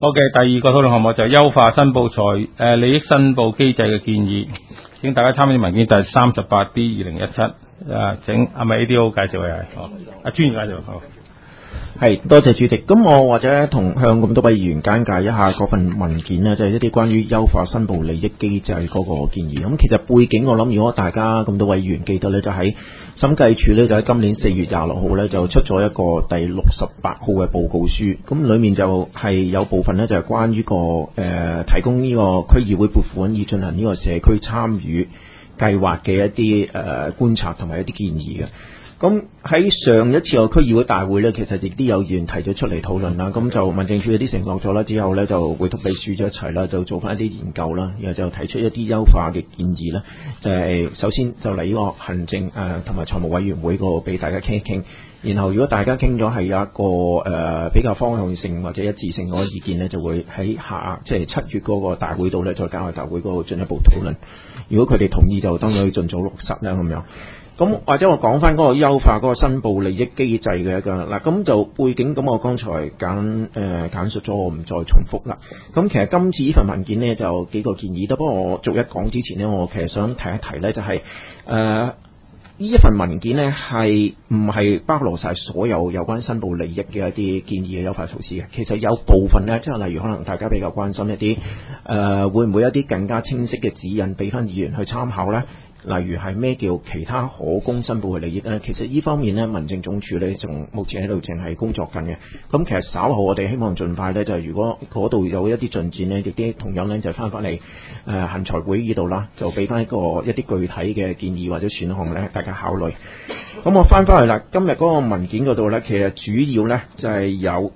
好嘅，第二個討論項目就係優化申報利益申報機制嘅建議，請大家參考文件第38B/2017。請係咪 ADO 介紹嘅係？阿專員介紹好。 係，多謝主席。咁我或者向咁多位議員簡介一下嗰份文件呢，就係一啲關於優化申報利益機制嗰個建議。咁其實背景我諗，如果大家咁多位議員記得呢，就喺審計署呢，就喺今年4月26號呢，就出咗一個第68號嘅報告書。咁裡面就係有部分呢，就係關於提供呢個區議會撥款以進行呢個社區參與計劃嘅一啲觀察同埋一啲建議嘅。咁喺上一次個區議會大會呢，其實亦都有議員提咗出嚟討論啦。咁就民政處有啲承諾咗啦，之後呢，就會同秘書咗一齊啦，就做翻一啲研究啦，然後就提出一啲優化嘅建議啦。就係首先就嚟呢個行政同埋財務委員會嗰個俾大家傾一傾。然後如果大家傾咗係有一個比較方向性或者一致性嗰個意見呢，就會喺即係7月嗰個大會度呢，再交去大會嗰度進一步討論。如果佢哋同意，就當然去盡早落實啦咁樣。咁或者我講翻嗰個優化嗰個申報利益機制嘅一個嗱，咁就背景咁我剛才簡述咗，我唔再重複啦。咁其實今次呢份文件呢，就幾個建議，不過我逐一講之前呢，我其實想提一提呢，就係呢一份文件呢，係唔係包羅晒所有關申報利益嘅一啲建議嘅優化措施嘅？其實有部分呢，即係例如可能大家比較關心一啲會唔會一啲更加清晰嘅指引俾翻議員去參考呢？例如係咩叫其他可供申報嘅利益呢？其實呢方面呢，民政總署呢，仲目前喺度淨係工作緊嘅。咁其實稍後我哋希望盡快呢，就係如果嗰度有一啲進展呢，亦啲同樣呢，就翻返嚟行財會呢度啦，就俾翻一啲具體嘅建議或者選項呢，大家考慮。咁我翻返去啦，今日嗰個文件嗰度呢，其實主要呢，就係有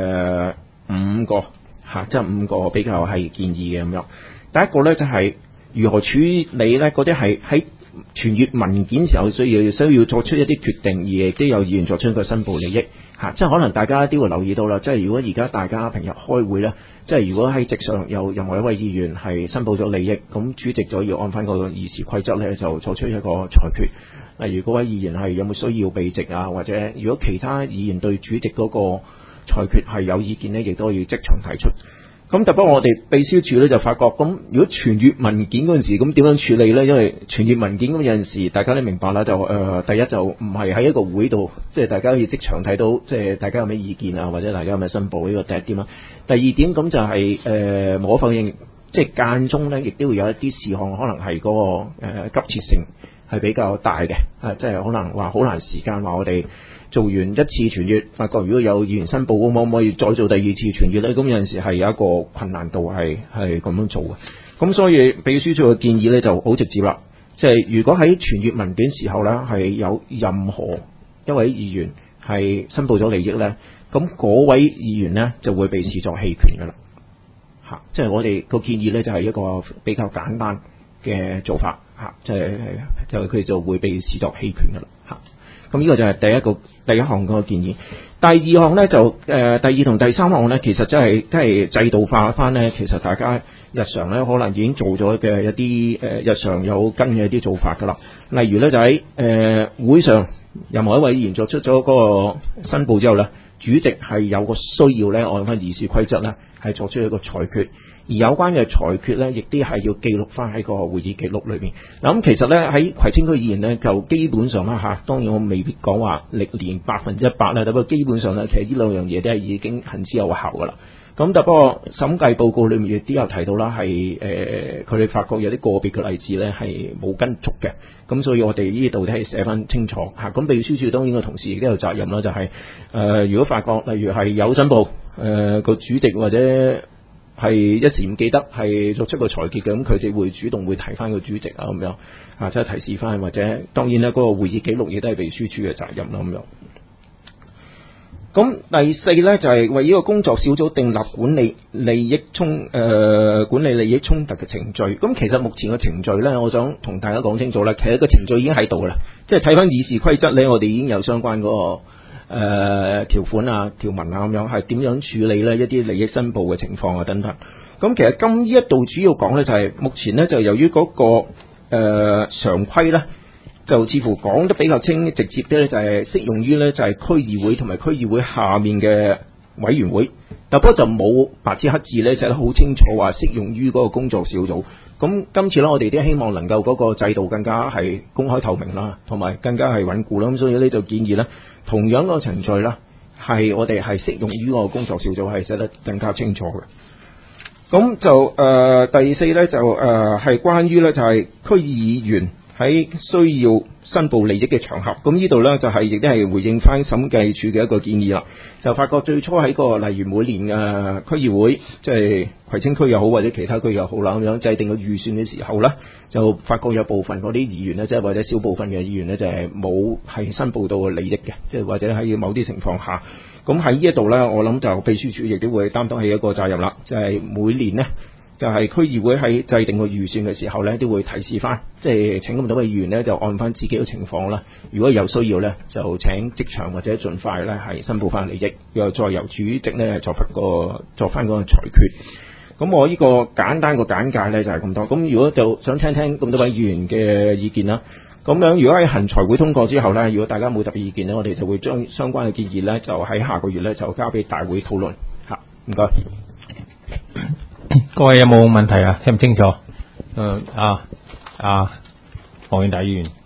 5個即係5個比較係建議嘅咁樣。第一個呢，就係如何處理呢？嗰啲係喺傳閱文件時候需要作出一啲決定，而亦都有議員作出一個申報利益即係可能大家都會留意到啦。即係如果而家大家平日開會呢，即係如果喺席上有任何一位議員係申報咗利益，咁主席就要按翻個議事規則呢，就作出一個裁決。例如嗰位議員係有冇需要避席啊，或者如果其他議員對主席嗰個裁決係有意見呢，亦都要即場提出。咁不過我哋秘書處咧就發覺，咁如果傳閱文件嗰陣時，咁點樣處理咧？因為傳閱文件咁有陣時，大家都明白啦，就第一就唔係喺一個會度，即係大家可以即場睇到，即係大家有咩意見啊，或者大家有咩申報呢個第一點啦。第二點咁就係無可否認，即係間中咧，亦都會有一啲事項可能係嗰個急切性係比較大嘅，即係可能話好難時間話我哋做完一次傳閱，發覺如果有議員申報，可唔可以再做第二次傳閱咧？咁有陣時係有一個困難度係咁樣做嘅。咁所以秘書處嘅建議咧就好直接啦，即係如果喺傳閱文件時候咧係有任何一位議員係申報咗利益咧，咁嗰位議員咧就會被視作棄權㗎啦。即係我哋個建議咧就係一個比較簡單嘅做法就佢就會被視作棄權㗎啦。咁呢個就係第一項嗰個建議。第二項呢，就第二同第三項呢，其實真係制度化翻呢。其實大家日常呢，可能已經做咗嘅一啲日常有跟嘅一啲做法噶啦。例如呢，就喺會上任何一位議員作出咗嗰個申報之後呢，主席係有個需要呢，按翻議事規則呢，係作出一個裁決。而有關嘅裁決呢，亦都係要記錄翻喺個會議記錄裏面。嗱，咁其實呢，喺葵青區議員呢，就基本上啦當然我未必講話歷年100%啦，不過基本上呢，其實呢兩樣嘢都係已經行之有效噶啦。咁不過審計報告裏面亦都有提到啦，係佢哋發覺有啲個別嘅例子呢係冇跟足嘅。咁所以我哋呢度都係寫翻清楚咁秘書處當然個同事亦都有責任啦，就係如果發覺例如係有申報個主席或者係一時唔記得係作出個裁決嘅，咁佢哋會主動會提翻個主席咁樣即係提示翻，或者當然啦，嗰個會議記錄亦都係秘書處嘅責任啦咁樣。咁第四呢，就係為呢個工作小組訂立管理利益衝突嘅程序。咁其實目前嘅程序呢，我想同大家講清楚啦，其實個程序已經喺度啦，即係睇翻議事規則呢，我哋已經有相關嗰個條款啊、條文啊咁樣，係點樣處理呢一啲利益申報嘅情況啊等等。咁其實今呢一度主要講呢，就係目前呢，就由於嗰個常規呢，就似乎講得比較直接啲咧，就係適用於咧就係區議會同埋區議會下面嘅委員會，但不過就冇白紙黑字咧寫得好清楚話適用於嗰個工作小組。咁今次咧，我哋都希望能夠嗰個制度更加係公開透明啦，同埋更加係穩固啦。咁所以呢就建議咧，同樣個程序啦，係我哋係適用於個工作小組係寫得更加清楚嘅。咁就第四咧就係關於咧就係區議員喺需要申報利益嘅場合，咁呢度咧就係亦都係回應翻審計署嘅一個建議啦。就發覺最初喺個例如每年嘅區議會，即係葵青區又好或者其他區又好啦，咁樣制定個預算嘅時候咧，就發覺有部分嗰啲議員咧，即係或者少部分嘅議員咧，就係冇係申報到利益嘅，即係或者喺某啲情況下，咁喺呢一度咧，我諗就秘書處亦都會擔當起一個責任啦，就係每年呢。就係區議會喺制定個預算嘅時候咧，都會提示翻，即係請咁多位議員咧，就按翻自己嘅情況啦。如果有需要咧，就請即場或者盡快咧係申報翻利益，又再由主席咧作翻嗰個裁決。咁我呢個簡單個簡介咧就係咁多。咁如果就想聽聽咁多位議員嘅意見啦。咁樣如果喺行財會通過之後咧，如果大家冇特別意見咧，我哋就會將相關嘅建議咧，就喺下個月咧就交俾大會討論。嚇，唔該。 各位有冇問題啊？聽唔清楚？黃遠大議員，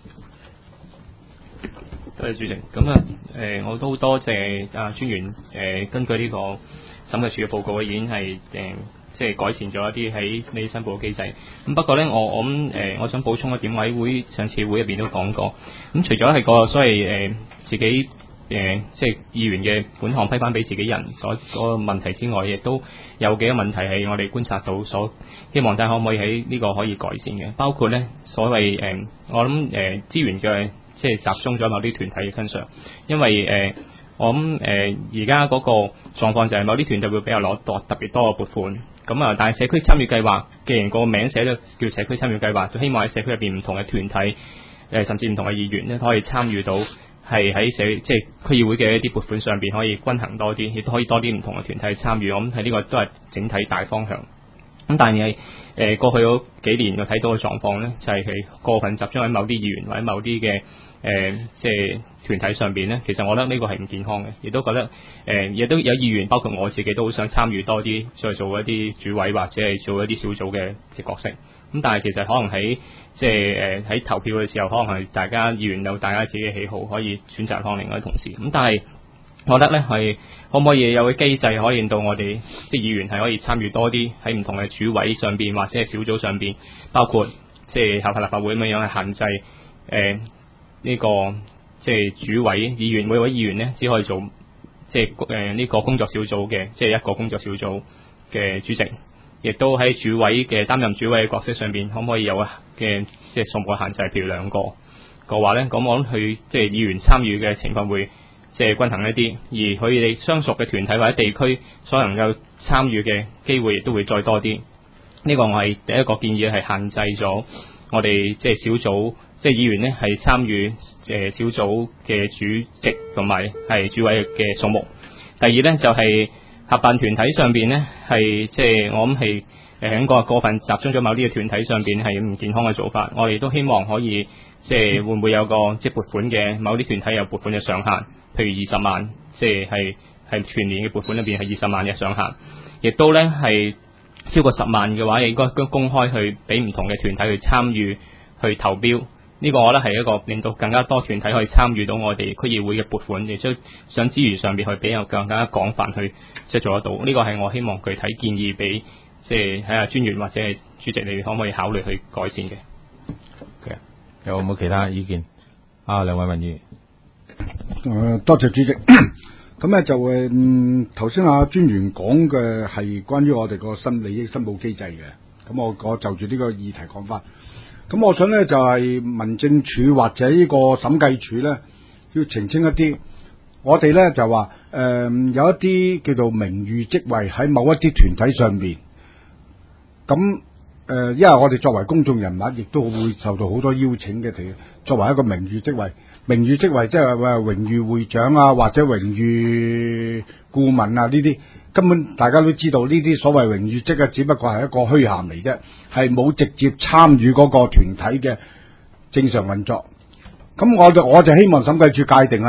多謝主席。咁我都多謝專員根據呢個審計署嘅報告，已經係即係改善咗一啲喺利益申報嘅機制。咁不過咧，我想補充一點，上次會入邊都講過。咁除咗係個所謂自己即係議員嘅款項批翻俾自己人嗰個問題之外，亦都有幾個問題係我哋觀察到，希望睇下可唔可以喺呢個可以改善嘅，包括咧所謂我諗資源嘅即係集中咗某啲團體嘅身上，因為我諗而家嗰個狀況就係某啲團體會比較攞特別多嘅撥款，咁但係社區參與計劃既然個名寫咗叫社區參與計劃，就希望喺社區入邊唔同嘅團體甚至唔同嘅議員咧可以參與到。係喺即係區議會嘅一啲撥款上邊可以均衡多啲，亦都可以多啲唔同嘅團體參與。我諗喺呢個都係整體大方向。咁但係過去嗰幾年我睇到嘅狀況咧，就係佢過分集中喺某啲議員或者某啲嘅即係團體上邊咧。其實我覺得呢個係唔健康嘅，亦都覺得亦都有議員包括我自己都好想參與多啲，再做一啲主委或者係做一啲小組嘅角色。咁但係其實可能喺即係喺投票嘅時候，可能係大家議員有大家自己嘅喜好，可以選擇可能另外同事。咁但係我覺得咧係可唔可以有個機制可以令到我哋即係議員係可以參與多啲喺唔同嘅主委上邊或者係小組上邊，包括即係立法會咁樣去限制呢個即係主委議員每位議員咧只可以做即係呢個工作小組嘅即係一個工作小組嘅主席。亦都喺主委嘅擔任主委嘅角色上邊，可唔可以有嘅即係數目嘅限制？譬如2個嘅話咧，咁我諗佢即係議員參與嘅情況會即係均衡一啲，而佢哋相屬嘅團體或者地區所能夠參與嘅機會亦都會再多啲。呢個我係第一個建議，係限制咗我哋即係小組即係議員咧係參與小組嘅主席同埋係主委嘅數目。第二咧就係合辦團體上邊咧，係即係我諗係喺個過分集中咗某啲嘅團體上邊係唔健康嘅做法。我哋都希望可以即係會唔會有個即係撥款嘅某啲團體有撥款嘅上限，譬如20萬，即係全年嘅撥款裏邊係20萬嘅上限。亦都咧係超過10萬嘅話，應該公開去俾唔同嘅團體去參與去投標。呢個我覺得係一個令到更加多團體可以參與到我哋區議會嘅撥款，亦都想資源上邊去比較更加廣泛去即係做得到。呢個係我希望具體建議俾即係睇下專員或者係主席，你可唔可以考慮去改善嘅？ 有冇其他意見？梁偉文議員。 多謝主席。咁咧就頭先專員講嘅係關於我哋個利益申報機制嘅。咁我就住呢個議題講翻。咁我想咧就係民政處或者呢個審計處咧要澄清一啲，我哋咧就話有一啲叫做名譽職位喺某一啲團體上面，咁因為我哋作為公眾人物，亦都會受到好多邀請嘅。作為一個名譽職位即係話榮譽會長啊，或者榮譽顧問啊呢啲。根本大家都知道呢啲所謂榮譽職只不過係一個虛銜嚟啫，係冇直接參與嗰個團體嘅正常運作。咁我就希望審計處界定啦，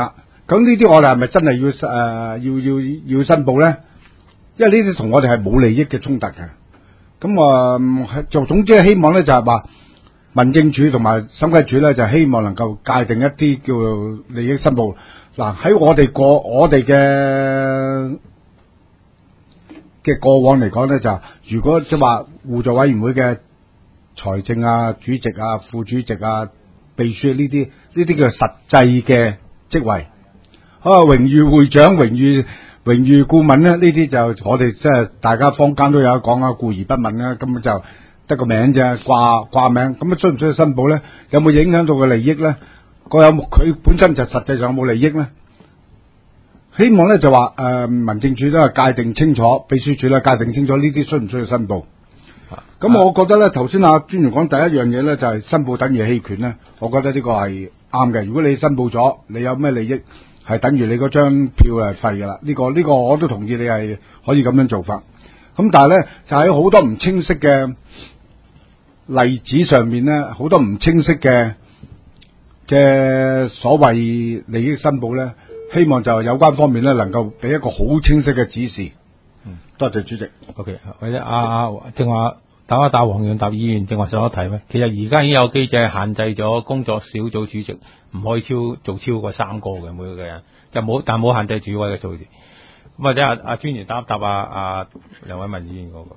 咁呢啲我哋係咪真係要申報咧？因為呢啲同我哋係冇利益嘅衝突嘅。咁就總之希望咧就係話民政處同埋審計處咧就希望能夠界定一啲叫做利益申報。嗱，喺我哋嘅過往嚟講咧，就如果即係話互助委員會嘅財政啊、主席啊、副主席啊、秘書呢啲叫實際嘅職位。榮譽會長、榮譽顧問咧，呢啲就我哋即係大家坊間都有講啊，顧而不問啦，咁就得個名啫，掛名。咁需唔需要申報咧？有冇影響到個利益咧？佢本身就實際上有冇利益咧？希望咧就話民政處都係界定清楚，秘書處咧界定清楚呢啲需唔需要申報。咁我覺得咧，頭先專員講第一樣嘢咧就係申報等於棄權咧，我覺得呢個係啱嘅。如果你申報咗，你有咩利益？係等於你嗰張票係廢㗎啦，呢個我都同意你係可以咁樣做法。咁但係咧就喺好多唔清晰嘅例子上面咧，好多唔清晰嘅所謂利益申報咧，希望就有關方面咧能夠俾一個好清晰嘅指示。多謝主席。 OK， 或者正話答黃洋達議員正話上一題咩？其實而家已經有機制限制咗工作小組主席唔可以做超過3個嘅每個人，但冇限制主委嘅數字。咁或者專員答梁偉文議員嗰個，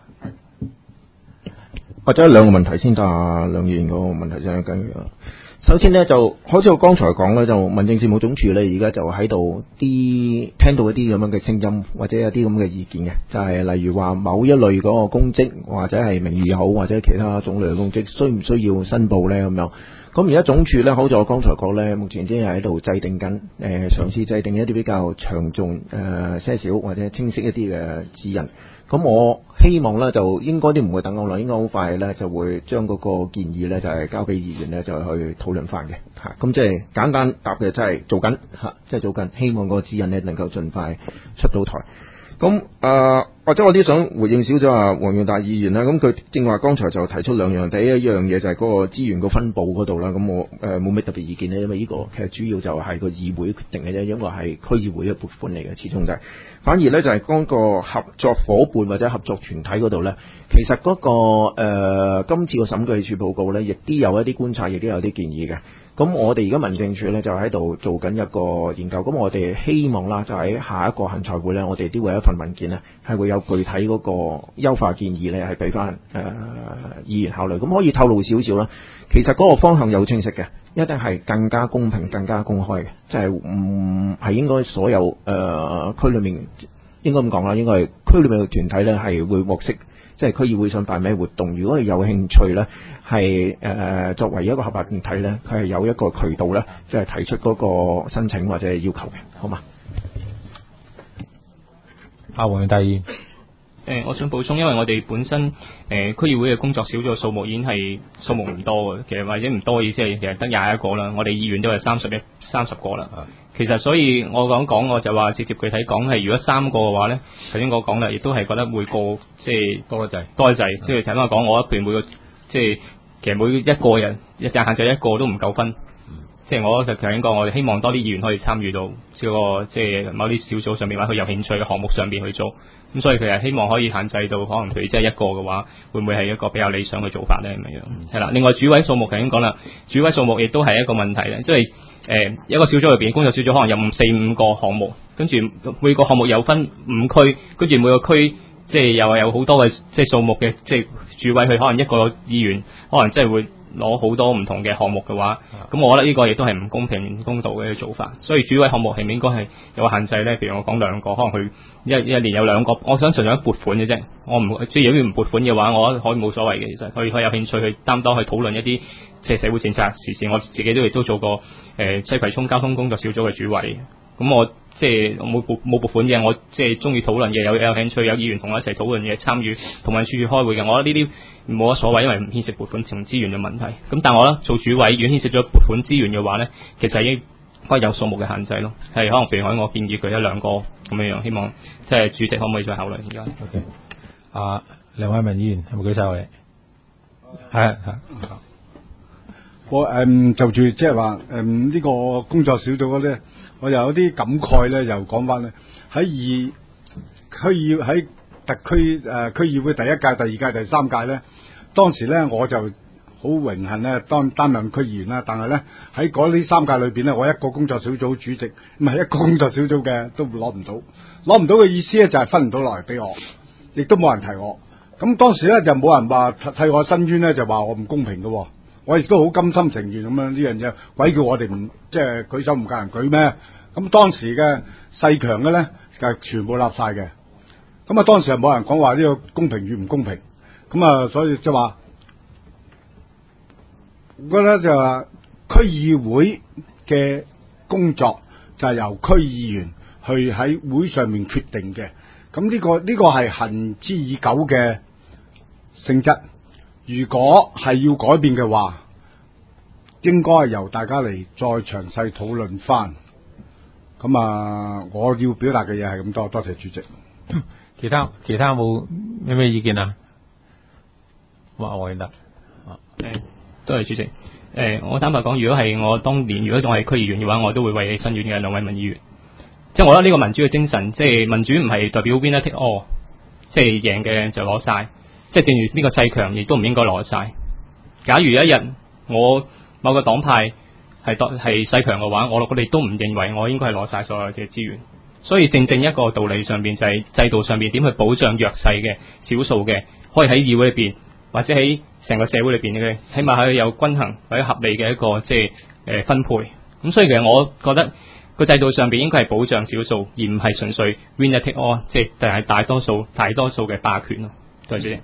或者兩個問題先答梁議員嗰個問題先跟住。首先呢，就好似我剛才講咧，就民政事務總署咧而家就喺度聽到一啲咁樣嘅聲音，或者有啲咁嘅意見嘅，就係例如話某一類嗰個公職或者係名譽又好，或者其他種類嘅公職，需唔需要申報咧咁樣？咁而家總署咧，好似我剛才講咧，目前真係喺度制定緊，嘗試制定一啲比較詳盡些少或者清晰一啲嘅指引。咁我希望咧就應該都唔會等好耐，應該好快咧就會將嗰個建議咧就係交俾議員咧就去討論翻嘅嚇。咁即係簡單答嘅，即係做緊嚇，即係做緊，希望個指引咧能夠盡快出到台。咁或者我啲想回應少咗黃洋達議員啦，咁佢正話剛才就提出兩樣，第一樣嘢就係嗰個資源個分佈嗰度啦，咁我冇咩特別意見咧，因為呢個其實主要就係個議會決定嘅啫，因為係區議會嘅撥款嚟嘅，始終就係反而咧就係嗰個合作伙伴或者合作團體嗰度咧，其實嗰個今次個審計署報告咧，亦都有一啲觀察，亦都有啲建議嘅。咁我哋而家民政處咧就喺度做緊一個研究，咁我哋希望啦，就喺下一個行財會咧，我哋都會有一份文件咧，係會有具體嗰個優化建議咧，係俾翻議員考慮。咁可以透露少少啦，其實嗰個方向有清晰嘅，一定係更加公平、更加公開嘅，即係唔係應該所有區裏面應該咁講啦，應該係區裏面嘅團體咧係會獲悉。即係區議會想辦咩活動，如果係有興趣咧，係作為一個合法團體咧，佢係有一個渠道咧，即係提出嗰個申請或者係要求嘅，好嘛？ 黃洋達議員， 我想補充，因為我哋本身區議會嘅工作小組數目已經係數目唔多嘅，其實或者唔多嘅意思係其實得21個啦，我哋議員都係30個啦。其實所以我講我就話直接具體講係，如果3個嘅話咧，頭先我講啦，亦都係覺得會過即係多一滯，即係睇翻講我一邊每個即係其實每一個人一隻限制一個都唔夠分。即係我頭先講，我哋希望多啲議員可以參與到即係某啲小組上面或者佢有興趣嘅項目上邊去做。咁所以其實希望可以限制到可能佢即係一個嘅話，會唔會係一個比較理想嘅做法咧咁樣？係啦，另外主委數目頭先講啦，主委數目亦都係一個問題咧，即係一個小組裏邊工作小組可能有4-5個項目，跟住每個項目有分5區，跟住每個區即係又係有好多嘅即係數目嘅即係主委，佢可能一個議員可能即係會攞好多唔同嘅項目嘅話，咁我覺得呢個亦都係唔公平唔公道嘅做法。所以主委項目係咪應該係有限制咧？譬如我講2個，可能佢一年有2個，我想純粹撥款嘅啫。我唔即係如果唔撥款嘅話，我覺得可以冇所謂嘅。其實佢有興趣去擔當去討論一啲即係社會政策時事。我自己亦都做過西葵涌交通工作小組嘅主委。咁我即係冇撥款嘅，我即係中意討論嘅，有興趣有議員同我一齊討論嘅，參與同埋處開會嘅。我覺得呢啲冇乜所謂，因為唔牽涉撥款同資源嘅問題。咁但係我覺得做主委，如果牽涉咗撥款資源嘅話咧，其實應該有數目嘅限制咯。係可能譬如我建議佢1-2個咁樣，希望即係主席可唔可以再考慮而家 ？OK，梁偉文議員係咪舉手嚟？係。 我就住即係話呢個工作小組嗰啲，我又有啲感慨咧，又講翻咧喺特區區議會第一屆、第二屆、第三屆咧，當時咧我就好榮幸咧擔任區議員啦，但係咧喺嗰呢三屆裏邊咧，我一個工作小組主席唔係一個工作小組嘅都攞唔到嘅意思咧就係分唔到落嚟俾我，亦都冇人提我。咁當時咧就冇人話替我申冤咧，就話我唔公平嘅。我亦都好甘心情願咁樣呢樣嘢，鬼叫我哋唔即係舉手唔夠人舉咩？咁當時嘅勢強嘅咧就係全部立晒嘅。咁啊當時係冇人講話呢個公平與唔公平。咁啊所以就話，我覺得就話區議會嘅工作就係由區議員去喺會上面決定嘅。咁呢個係行之已久嘅性質。如果係要改變嘅話，應該係由大家嚟再詳細討論翻。咁啊，我要表達嘅嘢係咁多，多謝主席。 其他冇咩意見啊？話我得多謝主席。我坦白講，如果係我當年，如果仲係區議員嘅話，我都會為你申冤嘅兩位民議員。即係我覺得呢個民主嘅精神，即係民主唔係代表 winner take all， 即係贏嘅就攞晒。即係正如呢個勢強，亦都唔應該攞晒。假如有一日我某個黨派係勢強嘅話，我哋都唔認為我應該係攞晒所有嘅資源。所以正一個道理上邊就係制度上邊點去保障弱勢嘅少數嘅，可以喺議會裏邊或者喺成個社會裏邊嘅，起碼係有均衡或者合理嘅一個即係分配。咁所以其實我覺得個制度上邊應該係保障少數，而唔係純粹 winner take all， 即係大多數嘅霸權咯。多謝主席。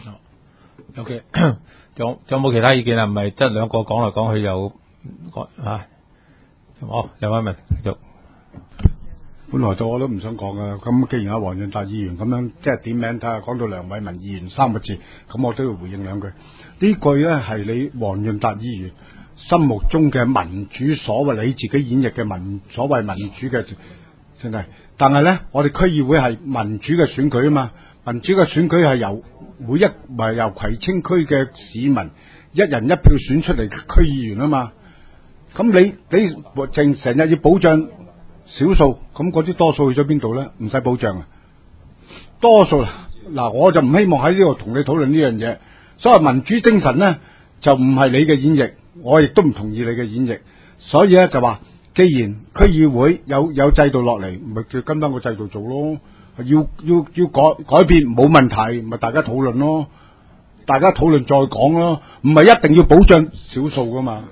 OK， 仲有冇其他意見啊？唔係，即係兩個講嚟講去又嚇。兩位問繼續。 本來我都唔想講噶，咁既然阿黃潤達議員咁樣即係點名睇下講到梁偉民議員三個字，咁我都要回應兩句。呢句咧係你黃潤達議員心目中嘅民主，所謂你自己演繹嘅所謂民主嘅真係。但係咧，我哋區議會係民主嘅選舉啊嘛，民主嘅選舉係由由葵青區嘅市民一人一票選出嚟區議員啊嘛。咁你成日要保障少數，咁嗰啲多數去咗邊度咧？唔使保障啊！多數嗱，我就唔希望喺呢度同你討論呢樣嘢。所謂民主精神咧，就唔係你嘅演繹，我亦都唔同意你嘅演繹。所以咧就話，既然區議會有制度落嚟，咪就跟翻個制度做咯。要改變冇問題，咪大家討論咯。大家討論再講咯，唔係一定要保障少數噶嘛。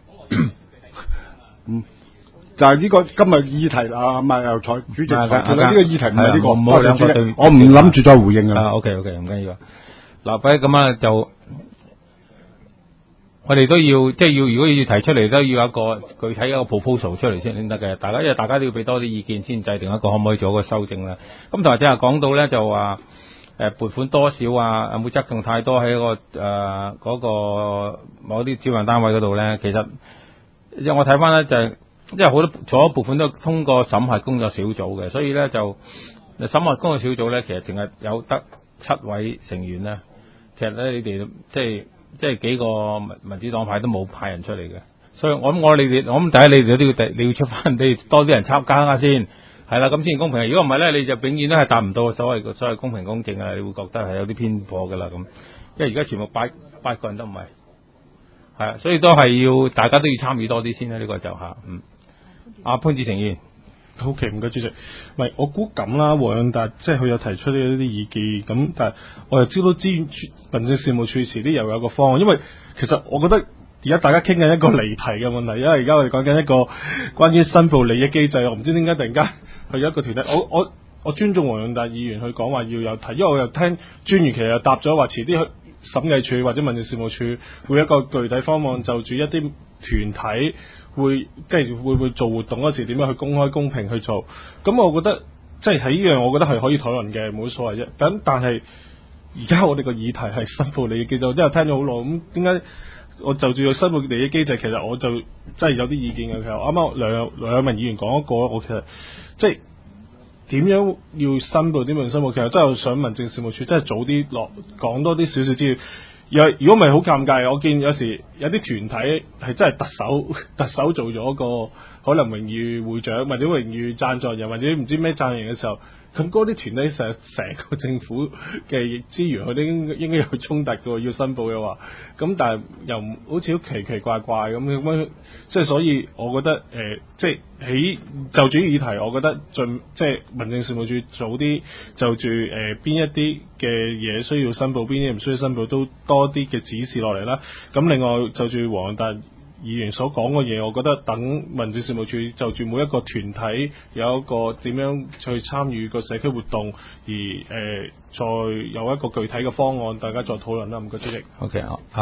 就係呢個今日議題啊，唔係由蔡主席提出呢個議題唔係呢個， 唔好兩個對， 我唔諗住再回應噶啦。 OK， 唔緊要。嗱，不如咁啊，就我哋都要即係如果要提出嚟，都要有一個具體一個 proposal 出嚟先得嘅。因為大家都要俾多啲意見先制定一個可唔可以做一個修正啦。咁同埋即係講到咧，就話撥款多少啊，有冇側重太多喺嗰個某啲主辦單位嗰度咧？其實因為我睇翻咧就係。因為好多所有部分都通過審核工作小組嘅，所以咧就審核工作小組咧，其實淨係有得7位成員咧。其實咧，你哋即係幾個民主黨派都冇派人出嚟嘅，所以我諗第一你要出翻，你多啲人參加下先，係啦，咁先公平。如果唔係咧，你就永遠都係達唔到所謂公平公正啊！你會覺得係有啲偏頗噶啦咁，因為而家全部八個人都唔係，係啊，所以都係要大家都要參與多啲先啦。呢個就阿潘志成議員， 好嘅，唔該主席。唔係，我估咁啦，黃潤達即係佢有提出呢啲意見，咁但係我又知道民政事務處遲啲又有個方案，因為其實我覺得而家大家傾緊一個離題嘅問題，因為而家我哋講緊一個關於申報利益機制，我唔知點解突然間去咗一個團體，我尊重黃潤達議員去講話要有提，因為我又聽專員其實又答咗話遲啲去審計處或者民政事務處會有一個具體方案，就住一啲團體。會做活動嗰時點樣去公開公平去做？咁我覺得即係喺呢樣，我覺得係可以討論嘅，冇所謂啫。但係而家我哋個議題係申報利益機制，我真係聽咗好耐。咁點解我就住個申報利益機制？其實我就真係有啲意見嘅。其實啱啱梁偉民議員講一個，我其實即係點樣要申報點樣申報？其實真係想民政事務處真係早啲講多啲少少資料。 如果唔係好尷尬，我見有時有啲團體係真係特首做咗個可能榮譽會長或者榮譽贊助人或者唔知咩贊助人嘅時候，咁嗰啲團體成個政府嘅資源，佢都應該有衝突嘅，要申報嘅話，咁但係又好似好奇怪怪咁，即係所以我覺得即係喺就住議題，我覺得即係民政事務處早啲就住邊一啲嘅嘢需要申報，邊啲唔需要申報，都多啲嘅指示落嚟啦。咁另外就住黃洋達議員所講嘅嘢，我覺得等民政事務處就住每一個團體有一個點樣去參與個社區活動，而再有一個具體嘅方案，大家再討論啦。唔該主席。 OK，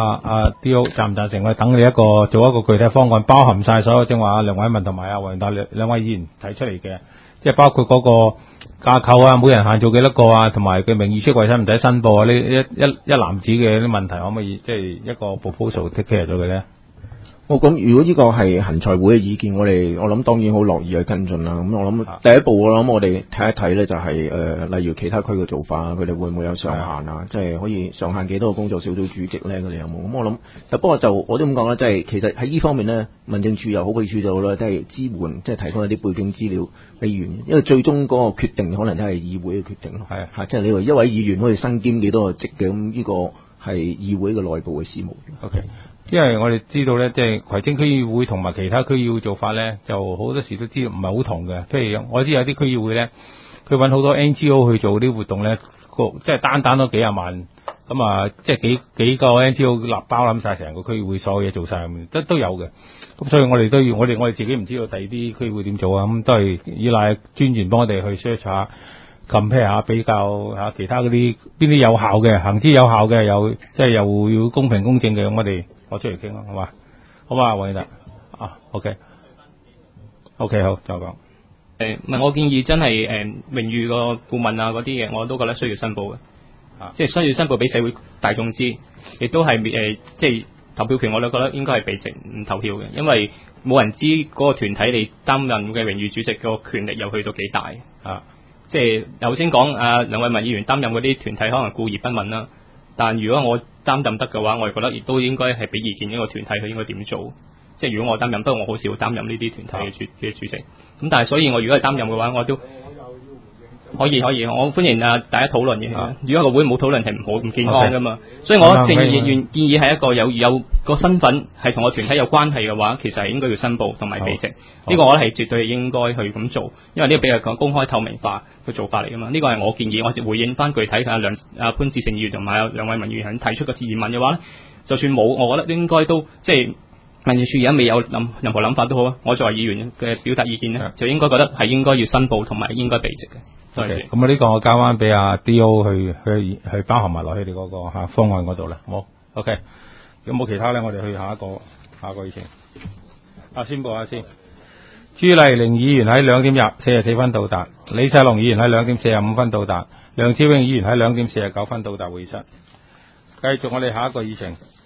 D.O. 贊唔贊成？我等你做一個具體方案，包含晒所有正話梁偉文同埋黃洋達兩位議員提出嚟嘅，即係包括嗰個架構啊，每人限做幾多個啊，同埋佢名義出櫃使唔使申報啊？呢一籃子嘅啲問題，可唔可以即係一個 proposal take care 咗佢咧？ 咁如果呢個係行財會嘅意見，我諗當然好樂意去跟進啦。咁我諗第一步我哋睇一睇咧，就係例如其他區嘅做法，佢哋會唔會有上限啊？即係可以上限幾多個工作小組主席咧？佢哋有冇？咁我諗，不過我都咁講啦，即係其實喺呢方面咧，民政處又好，秘書就好啦，即係支援，即係提供一啲背景資料俾議員，因為最終嗰個決定可能都係議會嘅決定咯。係即係你話一位議員可以身兼幾多個職嘅，咁呢個係議會嘅內部嘅事務。 OK。因為我哋知道咧，即係葵青區議會同埋其他區議會做法咧，就好多時都知道唔係好同嘅。譬如我知有啲區議會咧，佢揾好多 NGO 去做啲活動咧，即係單都幾廿萬，咁啊，即係幾個 NGO 立包攬晒成個區議會所有嘢做晒，都有嘅。咁所以我哋都要，我哋自己唔知道第二啲區議會點做啊，咁都係依賴專員幫我哋去 search 下。compare 下比較下其他嗰啲邊啲有效嘅，行之有效嘅，又即係又要公平公正嘅，咁我出嚟傾咯，好嘛？好嘛，黃洋達，OK， 好，再講。 唔係，我建議真係榮譽個顧問啊嗰啲嘢，我都覺得需要申報嘅，即係需要申報俾社會大眾知，亦都係即係投票權，我都覺得應該係被直唔投票嘅，因為冇人知嗰個團體你擔任嘅榮譽主席個權力又去到幾大啊！即係頭先講梁偉文議員擔任嗰啲團體可能顧而不問啦，但如果我擔任得嘅話，我係覺得亦都應該係俾意見一個團體佢應該點做。即係如果我擔任，不過我好少擔任呢啲團體嘅主席。咁但係所以我如果係擔任嘅話，我都可以，我歡迎大家討論嘅。如果個會冇討論係唔健康噶嘛。所以我建議係一個有個身份係同個團體有關係嘅話，其實係應該要申報同埋避席。呢個我覺得係絕對應該去咁做，因為呢個比較講公開透明化嘅做法嚟噶嘛。呢個係我建議，我回應翻具體嘅潘志成議員同埋梁偉文議員提出嘅疑問嘅話咧，就算冇，我覺得應該都即係民政處而家未有任何諗法都好啊。我作為議員嘅表達意見咧，就應該覺得係應該要申報同埋應該避席嘅。 咁啊呢個我交翻俾阿 D.O. 去包含埋落去你嗰個方案嗰度啦。好 ，OK。有冇其他咧？我哋去下一個議程。宣佈下先。朱麗玲議員喺2點44分到達，李世龍議員喺2點45分到達，梁超英議員喺2點49分到達會議室。繼續我哋下一個議程。